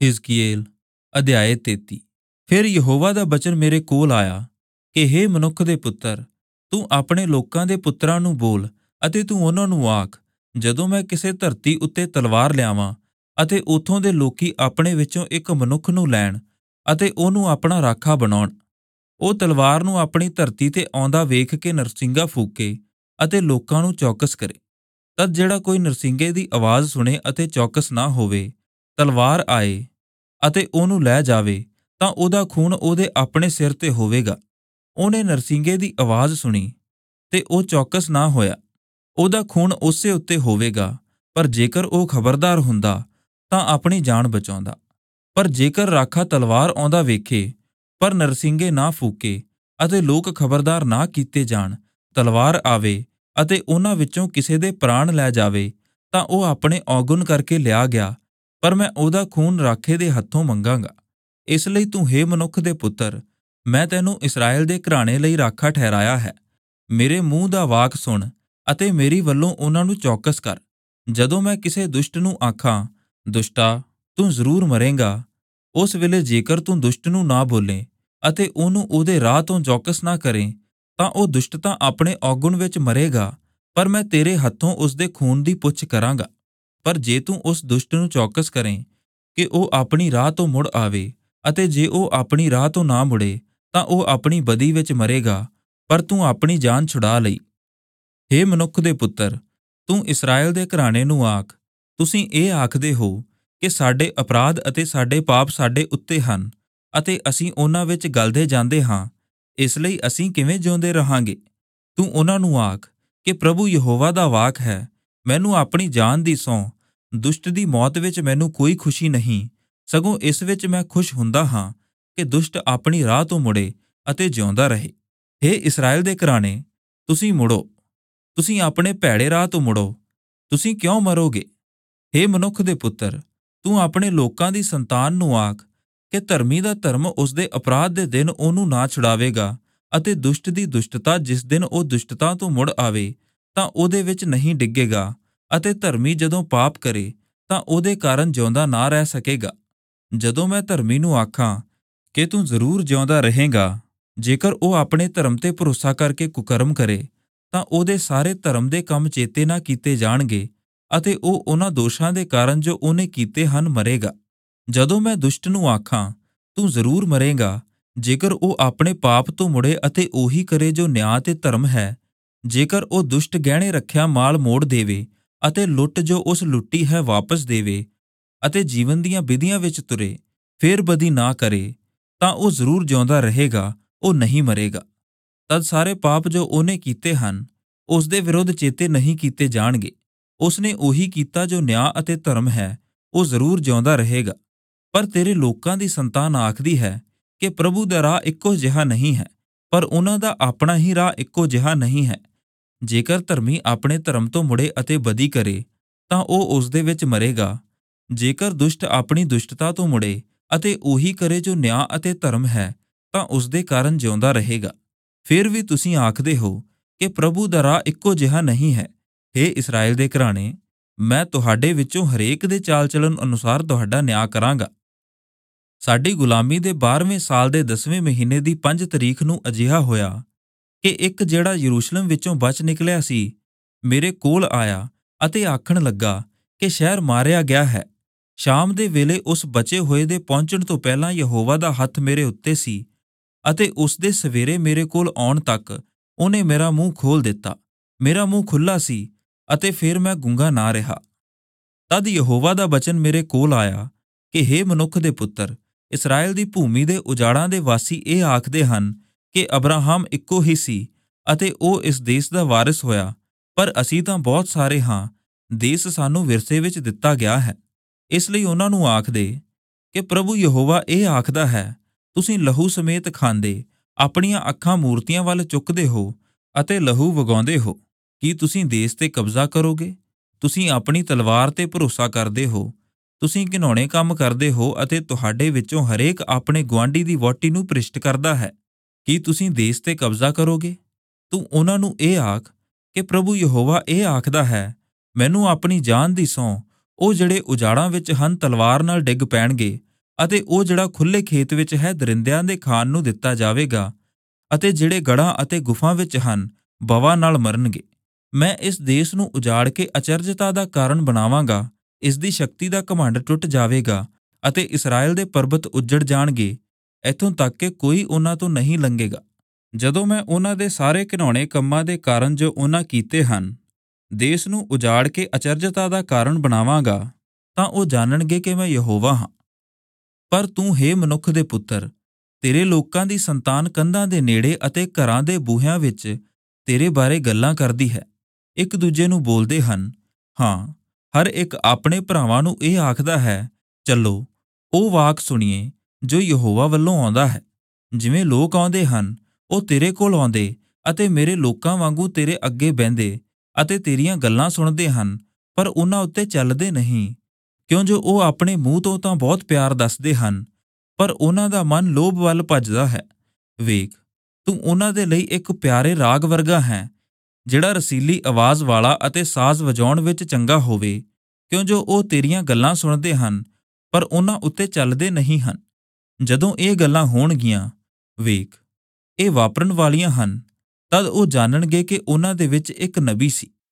ਹਿਜ਼ਕੀਏਲ ਅਧਿਆਇ 33। ਫਿਰ ਯਹੋਵਾ ਦਾ ਬਚਨ ਮੇਰੇ ਕੋਲ ਆਇਆ ਕਿ ਹੇ ਮਨੁੱਖ ਦੇ ਪੁੱਤਰ, ਤੂੰ ਆਪਣੇ ਲੋਕਾਂ ਦੇ ਪੁੱਤਰਾਂ ਨੂੰ ਬੋਲ ਅਤੇ ਤੂੰ ਉਹਨਾਂ ਨੂੰ ਆਖ, ਜਦੋਂ ਮੈਂ ਕਿਸੇ ਧਰਤੀ ਉੱਤੇ ਤਲਵਾਰ ਲਿਆਵਾਂ ਅਤੇ ਉੱਥੋਂ ਦੇ ਲੋਕੀ ਆਪਣੇ ਵਿੱਚੋਂ ਇੱਕ ਮਨੁੱਖ ਨੂੰ ਲੈਣ ਅਤੇ ਉਹਨੂੰ ਆਪਣਾ ਰਾਖਾ ਬਣਾਉਣ, ਉਹ ਤਲਵਾਰ ਨੂੰ ਆਪਣੀ ਧਰਤੀ ਤੇ ਆਉਂਦਾ ਵੇਖ ਕੇ ਨਰਸਿੰਗਾ ਫੂਕੇ ਅਤੇ ਲੋਕਾਂ ਨੂੰ ਚੌਕਸ ਕਰੇ। ਤਦ ਜਿਹੜਾ ਕੋਈ ਨਰਸਿੰਗੇ ਦੀ ਆਵਾਜ਼ ਸੁਣੇ ਅਤੇ ਚੌਕਸ ਨਾ ਹੋਵੇ, ਤਲਵਾਰ ਆਏ ਅਤੇ ਉਹਨੂੰ ਲੈ ਜਾਵੇ, ਤਾਂ ਉਹਦਾ ਖੂਨ ਉਹਦੇ ਆਪਣੇ ਸਿਰ ਤੇ ਹੋਵੇਗਾ। ਉਹਨੇ ਨਰਸਿੰਗੇ ਦੀ ਆਵਾਜ਼ ਸੁਣੀ ਤੇ ਉਹ ਚੌਕਸ ਨਾ ਹੋਇਆ, ਉਹਦਾ ਖੂਨ ਉਸੇ ਉੱਤੇ ਹੋਵੇਗਾ। ਪਰ ਜੇਕਰ ਉਹ ਖਬਰਦਾਰ ਹੁੰਦਾ ਤਾਂ ਆਪਣੀ ਜਾਨ ਬਚਾਉਂਦਾ। ਪਰ ਜੇਕਰ ਰਾਖਾ ਤਲਵਾਰ ਆਉਂਦਾ ਵੇਖੇ ਪਰ ਨਰਸਿੰਗੇ ਨਾ ਫੂਕੇ ਅਤੇ ਲੋਕ ਖਬਰਦਾਰ ਨਾ ਕੀਤੇ ਜਾਣ, ਤਲਵਾਰ ਆਵੇ ਅਤੇ ਉਹਨਾਂ ਵਿੱਚੋਂ ਕਿਸੇ ਦੇ ਪ੍ਰਾਣ ਲੈ ਜਾਵੇ, ਤਾਂ ਉਹ ਆਪਣੇ ਔਗੁਣ ਕਰਕੇ ਲਿਆ ਗਿਆ, ਪਰ ਮੈਂ ਉਹਦਾ ਖੂਨ ਰਾਖੇ ਦੇ ਹੱਥੋਂ ਮੰਗਾਂਗਾ। ਇਸ ਲਈ ਤੂੰ ਹੇ ਮਨੁੱਖ ਦੇ ਪੁੱਤਰ, ਮੈਂ ਤੈਨੂੰ ਇਸਰਾਏਲ ਦੇ ਘਰਾਣੇ ਲਈ ਰਾਖਾ ਠਹਿਰਾਇਆ ਹੈ। ਮੇਰੇ ਮੂੰਹ ਦਾ ਵਾਕ ਸੁਣ ਅਤੇ ਮੇਰੀ ਵੱਲੋਂ ਉਹਨਾਂ ਨੂੰ ਚੌਕਸ ਕਰ। ਜਦੋਂ ਮੈਂ ਕਿਸੇ ਦੁਸ਼ਟ ਨੂੰ ਆਖਾਂ, ਦੁਸ਼ਟਾ, ਤੂੰ ਜ਼ਰੂਰ ਮਰੇਂਗਾ, ਉਸ ਵੇਲੇ ਜੇਕਰ ਤੂੰ ਦੁਸ਼ਟ ਨੂੰ ਨਾ ਬੋਲੇ ਅਤੇ ਉਹਨੂੰ ਉਹਦੇ ਰਾਹ ਤੋਂ ਚੌਕਸ ਨਾ ਕਰੇ, ਤਾਂ ਉਹ ਦੁਸ਼ਟ ਤਾਂ ਆਪਣੇ ਔਗੁਣ ਵਿੱਚ ਮਰੇਗਾ, ਪਰ ਮੈਂ ਤੇਰੇ ਹੱਥੋਂ ਉਸਦੇ ਖੂਨ ਦੀ ਪੁੱਛ ਕਰਾਂਗਾ। ਪਰ ਜੇ ਤੂੰ ਉਸ ਦੁਸ਼ਟ ਨੂੰ ਚੌਕਸ ਕਰੇ ਕਿ ਉਹ ਆਪਣੀ ਰਾਹ ਤੋਂ ਮੁੜ ਆਵੇ, ਅਤੇ ਜੇ ਉਹ ਆਪਣੀ ਰਾਹ ਤੋਂ ਨਾ ਮੁੜੇ, ਤਾਂ ਉਹ ਆਪਣੀ ਬਦੀ ਵਿੱਚ ਮਰੇਗਾ, ਪਰ ਤੂੰ ਆਪਣੀ ਜਾਨ ਛੁਡਾ ਲਈ। ਹੇ ਮਨੁੱਖ ਦੇ ਪੁੱਤਰ, ਤੂੰ ਇਸਰਾਏਲ ਦੇ ਘਰਾਣੇ ਨੂੰ ਆਖ, ਤੁਸੀਂ ਇਹ ਆਖਦੇ ਹੋ ਕਿ ਸਾਡੇ ਅਪਰਾਧ ਅਤੇ ਸਾਡੇ ਪਾਪ ਸਾਡੇ ਉੱਤੇ ਹਨ ਅਤੇ ਅਸੀਂ ਉਹਨਾਂ ਵਿੱਚ ਗਲਦੇ ਜਾਂਦੇ ਹਾਂ, ਇਸ ਲਈ ਅਸੀਂ ਕਿਵੇਂ ਜਿਉਂਦੇ ਰਹਾਂਗੇ। ਤੂੰ ਉਹਨਾਂ ਨੂੰ ਆਖ ਕਿ ਪ੍ਰਭੂ ਯਹੋਵਾ ਦਾ ਵਾਕ ਹੈ, ਮੈਨੂੰ ਆਪਣੀ ਜਾਨ ਦੀ ਸਹੁੰ, ਦੁਸ਼ਟ ਦੀ ਮੌਤ ਵਿੱਚ ਮੈਨੂੰ ਕੋਈ ਖੁਸ਼ੀ ਨਹੀਂ, ਸਗੋਂ ਇਸ ਵਿੱਚ ਮੈਂ ਖੁਸ਼ ਹੁੰਦਾ ਹਾਂ ਕਿ ਦੁਸ਼ਟ ਆਪਣੀ ਰਾਹ ਤੋਂ ਮੁੜੇ ਅਤੇ ਜਿਉਂਦਾ ਰਹੇ। ਹੇ ਇਸਰਾਏਲ ਦੇ ਘਰਾਣੇ, ਤੁਸੀਂ ਮੁੜੋ, ਤੁਸੀਂ ਆਪਣੇ ਭੈੜੇ ਰਾਹ ਤੋਂ ਮੁੜੋ, ਤੁਸੀਂ ਕਿਉਂ ਮਰੋਗੇ। ਹੇ ਮਨੁੱਖ ਦੇ ਪੁੱਤਰ, ਤੂੰ ਆਪਣੇ ਲੋਕਾਂ ਦੀ ਸੰਤਾਨ ਨੂੰ ਆਖ ਕਿ ਧਰਮੀ ਦਾ ਧਰਮ ਉਸਦੇ ਅਪਰਾਧ ਦੇ ਦਿਨ ਉਹਨੂੰ ਨਾ ਛੁਡਾਵੇਗਾ, ਅਤੇ ਦੁਸ਼ਟ ਦੀ ਦੁਸ਼ਟਤਾ ਜਿਸ ਦਿਨ ਉਹ ਦੁਸ਼ਟਤਾ ਤੋਂ ਮੁੜ ਆਵੇ ਤਾਂ ਉਹਦੇ ਵਿੱਚ ਨਹੀਂ ਡਿੱਗੇਗਾ, ਅਤੇ ਧਰਮੀ ਜਦੋਂ ਪਾਪ ਕਰੇ ਤਾਂ ਉਹਦੇ ਕਾਰਨ ਜਿਉਂਦਾ ਨਾ ਰਹਿ ਸਕੇਗਾ। ਜਦੋਂ ਮੈਂ ਧਰਮੀ ਨੂੰ ਆਖਾਂ ਕਿ ਤੂੰ ਜ਼ਰੂਰ ਜਿਉਂਦਾ ਰਹੇਂਗਾ, ਜੇਕਰ ਉਹ ਆਪਣੇ ਧਰਮ ਤੇ ਭਰੋਸਾ ਕਰਕੇ ਕੁਕਰਮ ਕਰੇ, ਤਾਂ ਉਹਦੇ ਸਾਰੇ ਧਰਮ ਦੇ ਕੰਮ ਚੇਤੇ ਨਾ ਕੀਤੇ ਜਾਣਗੇ ਅਤੇ ਉਹ ਉਹਨਾਂ ਦੋਸ਼ਾਂ ਦੇ ਕਾਰਨ ਜੋ ਉਹਨੇ ਕੀਤੇ ਹਨ ਮਰੇਗਾ। ਜਦੋਂ ਮੈਂ ਦੁਸ਼ਟ ਨੂੰ ਆਖਾਂ, ਤੂੰ ਜ਼ਰੂਰ ਮਰੇਂਗਾ, ਜੇਕਰ ਉਹ ਆਪਣੇ ਪਾਪ ਤੋਂ ਮੁੜੇ ਅਤੇ ਉਹੀ ਕਰੇ ਜੋ ਨਿਆਂ ਤੇ ਧਰਮ ਹੈ, ਜੇਕਰ ਉਹ ਦੁਸ਼ਟ ਗਹਿਣੇ ਰੱਖਿਆ ਮਾਲ ਮੋੜ ਦੇਵੇ ਅਤੇ ਲੁੱਟ ਜੋ ਉਸ ਲੁੱਟੀ ਹੈ ਵਾਪਸ ਦੇਵੇ ਅਤੇ ਜੀਵਨ ਦੀਆਂ ਵਿਧੀਆਂ ਵਿੱਚ ਤੁਰੇ, ਫੇਰ ਬਦੀ ਨਾ ਕਰੇ, ਤਾਂ ਉਹ ਜ਼ਰੂਰ ਜਿਉਂਦਾ ਰਹੇਗਾ, ਉਹ ਨਹੀਂ ਮਰੇਗਾ। ਤਦ ਸਾਰੇ ਪਾਪ ਜੋ ਉਹਨੇ ਕੀਤੇ ਹਨ ਉਸ ਦੇ ਵਿਰੁੱਧ ਚੇਤੇ ਨਹੀਂ ਕੀਤੇ ਜਾਣਗੇ। ਉਸਨੇ ਉਹੀ ਕੀਤਾ ਜੋ ਨਿਆਂ ਅਤੇ ਧਰਮ ਹੈ, ਉਹ ਜ਼ਰੂਰ ਜਿਉਂਦਾ ਰਹੇਗਾ। ਪਰ ਤੇਰੇ ਲੋਕਾਂ ਦੀ ਸੰਤਾਨ ਆਖਦੀ ਹੈ ਕਿ ਪ੍ਰਭੂ ਦਾ ਰਾਹ ਇੱਕੋ ਜਿਹਾ ਨਹੀਂ ਹੈ, ਪਰ ਉਹਨਾਂ ਦਾ ਆਪਣਾ ਹੀ ਰਾਹ ਇੱਕੋ ਜਿਹਾ ਨਹੀਂ ਹੈ। ਜੇਕਰ ਧਰਮੀ ਆਪਣੇ ਧਰਮ ਤੋਂ ਮੁੜੇ ਅਤੇ ਬਦੀ ਕਰੇ, ਤਾਂ ਉਹ ਉਸ ਦੇ ਵਿੱਚ ਮਰੇਗਾ। ਜੇਕਰ ਦੁਸ਼ਟ ਆਪਣੀ ਦੁਸ਼ਟਤਾ ਤੋਂ ਮੁੜੇ ਅਤੇ ਉਹੀ ਕਰੇ ਜੋ ਨਿਆਂ ਅਤੇ ਧਰਮ ਹੈ, ਤਾਂ ਉਸ ਦੇ ਕਾਰਨ ਜਿਉਂਦਾ ਰਹੇਗਾ। ਫਿਰ ਵੀ ਤੁਸੀਂ ਆਖਦੇ ਹੋ ਕਿ ਪ੍ਰਭੂ ਦਾ ਰਾਹ ਇੱਕੋ ਜਿਹਾ ਨਹੀਂ ਹੈ। ਹੇ ਇਸਰਾਏਲ ਦੇ ਘਰਾਣੇ, ਮੈਂ ਤੁਹਾਡੇ ਵਿੱਚੋਂ ਹਰੇਕ ਦੇ ਚਾਲ ਚਲਣ ਅਨੁਸਾਰ ਤੁਹਾਡਾ ਨਿਆਂ ਕਰਾਂਗਾ। ਸਾਡੀ ਗੁਲਾਮੀ ਦੇ 12ਵੇਂ ਸਾਲ ਦੇ 10ਵੇਂ ਮਹੀਨੇ ਦੀ 5 ਤਰੀਕ ਨੂੰ ਅਜਿਹਾ ਹੋਇਆ ਕਿ ਇੱਕ ਜਿਹੜਾ ਯਰੂਸ਼ਲਮ ਵਿੱਚੋਂ ਬਚ ਨਿਕਲਿਆ ਸੀ, ਮੇਰੇ ਕੋਲ ਆਇਆ ਅਤੇ ਆਖਣ ਲੱਗਾ ਕਿ ਸ਼ਹਿਰ ਮਾਰਿਆ ਗਿਆ ਹੈ। ਸ਼ਾਮ ਦੇ ਵੇਲੇ ਉਸ ਬਚੇ ਹੋਏ ਦੇ ਪਹੁੰਚਣ ਤੋਂ ਪਹਿਲਾਂ ਯਹੋਵਾ ਦਾ ਹੱਥ ਮੇਰੇ ਉੱਤੇ ਸੀ, ਅਤੇ ਉਸ ਦੇ ਸਵੇਰੇ ਮੇਰੇ ਕੋਲ ਆਉਣ ਤੱਕ ਉਹਨੇ ਮੇਰਾ ਮੂੰਹ ਖੋਲ ਦਿੱਤਾ। ਮੇਰਾ ਮੂੰਹ ਖੁੱਲ੍ਹਾ ਸੀ ਅਤੇ ਫਿਰ ਮੈਂ ਗੂੰਗਾ ਨਾ ਰਿਹਾ। ਤਦ ਯਹੋਵਾ ਦਾ ਬਚਨ ਮੇਰੇ ਕੋਲ ਆਇਆ ਕਿ ਹੇ ਮਨੁੱਖ ਦੇ ਪੁੱਤਰ, ਇਸਰਾਏਲ ਦੀ ਭੂਮੀ ਦੇ ਉਜਾੜਾਂ ਦੇ ਵਾਸੀ ਇਹ ਆਖਦੇ ਹਨ ਕਿ ਅਬਰਾਹਮ ਇੱਕੋ ਹੀ ਸੀ ਅਤੇ ਉਹ ਇਸ ਦੇਸ਼ ਦਾ ਵਾਰਿਸ ਹੋਇਆ, ਪਰ ਅਸੀਂ ਤਾਂ ਬਹੁਤ ਸਾਰੇ ਹਾਂ, ਦੇਸ਼ ਸਾਨੂੰ ਵਿਰਸੇ ਵਿੱਚ ਦਿੱਤਾ ਗਿਆ ਹੈ। ਇਸ ਲਈ ਉਹਨਾਂ ਨੂੰ ਆਖਦੇ ਕਿ ਪ੍ਰਭੂ ਯਹੋਵਾ ਇਹ ਆਖਦਾ ਹੈ, ਤੁਸੀਂ ਲਹੂ ਸਮੇਤ ਖਾਂਦੇ, ਆਪਣੀਆਂ ਅੱਖਾਂ ਮੂਰਤੀਆਂ ਵੱਲ ਚੁੱਕਦੇ ਹੋ ਅਤੇ ਲਹੂ ਵਗਾਉਂਦੇ ਹੋ। ਕੀ ਤੁਸੀਂ ਦੇਸ਼ ਤੇ ਕਬਜ਼ਾ ਕਰੋਗੇ? ਤੁਸੀਂ ਆਪਣੀ ਤਲਵਾਰ ਤੇ ਭਰੋਸਾ ਕਰਦੇ ਹੋ। ਤੁਸੀਂ ਘਿਨਾਉਣੇ ਕੰਮ ਕਰਦੇ ਹੋ ਅਤੇ ਤੁਹਾਡੇ ਵਿੱਚੋਂ ਹਰੇਕ ਆਪਣੇ ਗੁਆਂਢੀ ਦੀ ਵਹੁਟੀ ਨੂੰ ਭ੍ਰਿਸ਼ਟ ਕਰਦਾ ਹੈ। ਕੀ ਤੁਸੀਂ ਦੇਸ਼ ਤੇ ਕਬਜ਼ਾ ਕਰੋਗੇ? ਤੂੰ ਉਹਨਾਂ ਨੂੰ ਇਹ ਆਖ ਕਿ ਪ੍ਰਭੂ ਯਹੋਵਾ ਇਹ ਆਖਦਾ ਹੈ, ਮੈਨੂੰ ਆਪਣੀ ਜਾਨ ਦੀ ਸਹੁੰ, ਉਹ ਜਿਹੜੇ ਉਜਾੜਾਂ ਵਿੱਚ ਹਨ ਤਲਵਾਰ ਨਾਲ ਡਿੱਗ ਪੈਣਗੇ ਅਤੇ ਉਹ ਜਿਹੜਾ ਖੁੱਲ੍ਹੇ ਖੇਤ ਵਿੱਚ ਹੈ ਦਰਿੰਦਿਆਂ ਦੇ ਖਾਣ ਨੂੰ ਦਿੱਤਾ ਜਾਵੇਗਾ, ਅਤੇ ਜਿਹੜੇ ਗੜ੍ਹਾਂ ਅਤੇ ਗੁਫਾ ਵਿੱਚ ਹਨ ਬਵਾਂ ਨਾਲ ਮਰਨਗੇ। ਮੈਂ ਇਸ ਦੇਸ਼ ਨੂੰ ਉਜਾੜ ਕੇ ਅਚਰਜਤਾ ਦਾ ਕਾਰਨ ਬਣਾਵਾਂਗਾ, ਇਸ ਦੀ ਸ਼ਕਤੀ ਦਾ ਘਮੰਡ ਟੁੱਟ ਜਾਵੇਗਾ ਅਤੇ ਇਸਰਾਏਲ ਦੇ ਪਰਬਤ ਉੱਜੜ ਜਾਣਗੇ, ਇੱਥੋਂ ਤੱਕ ਕਿ ਕੋਈ ਉਹਨਾਂ ਤੋਂ ਨਹੀਂ ਲੰਘੇਗਾ। ਜਦੋਂ ਮੈਂ ਉਹਨਾਂ ਦੇ ਸਾਰੇ ਘਿਨਾਉਣੇ ਕੰਮਾਂ ਦੇ ਕਾਰਨ ਜੋ ਉਹਨਾਂ ਕੀਤੇ ਹਨ ਦੇਸ਼ ਨੂੰ ਉਜਾੜ ਕੇ ਅਚਰਜਤਾ ਦਾ ਕਾਰਨ ਬਣਾਵਾਂਗਾ, ਤਾਂ ਉਹ ਜਾਣਨਗੇ ਕਿ ਮੈਂ ਯਹੋਵਾ ਹਾਂ। ਪਰ ਤੂੰ ਹੇ ਮਨੁੱਖ ਦੇ ਪੁੱਤਰ, ਤੇਰੇ ਲੋਕਾਂ ਦੀ ਸੰਤਾਨ ਕੰਧਾਂ ਦੇ ਨੇੜੇ ਅਤੇ ਘਰਾਂ ਦੇ ਬੂਹਿਆਂ ਵਿੱਚ ਤੇਰੇ ਬਾਰੇ ਗੱਲਾਂ ਕਰਦੀ ਹੈ, ਇੱਕ ਦੂਜੇ ਨੂੰ ਬੋਲਦੇ ਹਨ। ਹਾਂ, ਹਰ ਇੱਕ ਆਪਣੇ ਭਰਾਵਾਂ ਨੂੰ ਇਹ ਆਖਦਾ ਹੈ, ਚਲੋ ਉਹ ਵਾਕ ਸੁਣੀਏ ਜੋ ਯਹੋਵਾ ਵੱਲੋਂ ਆਉਂਦਾ ਹੈ। ਜਿਵੇਂ ਲੋਕ ਆਉਂਦੇ ਹਨ, ਉਹ ਤੇਰੇ ਕੋਲ ਆਉਂਦੇ ਅਤੇ ਮੇਰੇ ਲੋਕਾਂ ਵਾਂਗੂ ਤੇਰੇ ਅੱਗੇ ਬਹਿੰਦੇ ਅਤੇ ਤੇਰੀਆਂ ਗੱਲਾਂ ਸੁਣਦੇ ਹਨ, ਪਰ ਉਹਨਾਂ ਉੱਤੇ ਚੱਲਦੇ ਨਹੀਂ, ਕਿਉਂ ਜੋ ਉਹ ਆਪਣੇ ਮੂੰਹ ਤੋਂ ਤਾਂ ਬਹੁਤ ਪਿਆਰ ਦੱਸਦੇ ਹਨ, ਪਰ ਉਹਨਾਂ ਦਾ ਮਨ ਲੋਭ ਵੱਲ ਭੱਜਦਾ ਹੈ। ਵੇਖ, ਤੂੰ ਉਹਨਾਂ ਦੇ ਲਈ ਇੱਕ ਪਿਆਰੇ ਰਾਗ ਵਰਗਾ ਹੈ, ਜਿਹੜਾ ਰਸੀਲੀ ਆਵਾਜ਼ ਵਾਲਾ ਅਤੇ ਸਾਜ਼ ਵਜਾਉਣ ਵਿੱਚ ਚੰਗਾ ਹੋਵੇ, ਕਿਉਂ ਜੋ ਉਹ ਤੇਰੀਆਂ ਗੱਲਾਂ ਸੁਣਦੇ ਹਨ, ਪਰ ਉਹਨਾਂ ਉੱਤੇ ਚੱਲਦੇ ਨਹੀਂ ਹਨ। ਜਦੋਂ ਇਹ ਗੱਲਾਂ ਹੋਣਗੀਆਂ, ਵੇਖ, ਇਹ ਵਾਪਰਨ ਵਾਲੀਆਂ ਹਨ, ਤਦ ਉਹ ਜਾਣਨਗੇ ਕਿ ਉਹਨਾਂ ਦੇ ਵਿੱਚ ਇੱਕ ਨਬੀ ਸੀ।